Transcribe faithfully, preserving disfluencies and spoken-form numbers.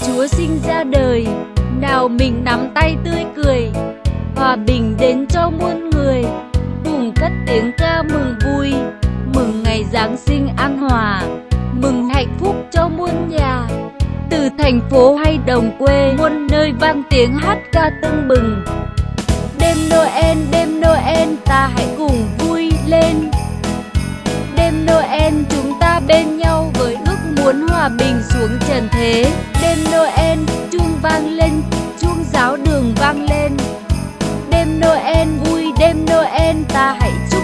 Chúa sinh ra đời, nào mình nắm tay tươi cười, hòa bình đến cho muôn người, cùng cất tiếng ca mừng vui, mừng ngày Giáng sinh an hòa, mừng hạnh phúc cho muôn nhà. Từ thành phố hay đồng quê, muôn nơi vang tiếng hát ca tưng bừng. Đêm Noel, đêm Noel, ta hãy cùng vui lên. Đêm Noel chúng ta bên nhau với ước muốn hòa bình xuống trần thế. Đêm Noel chuông vang lên, chuông giáo đường vang lên. Đêm Noel vui, đêm Noel ta hãy chúc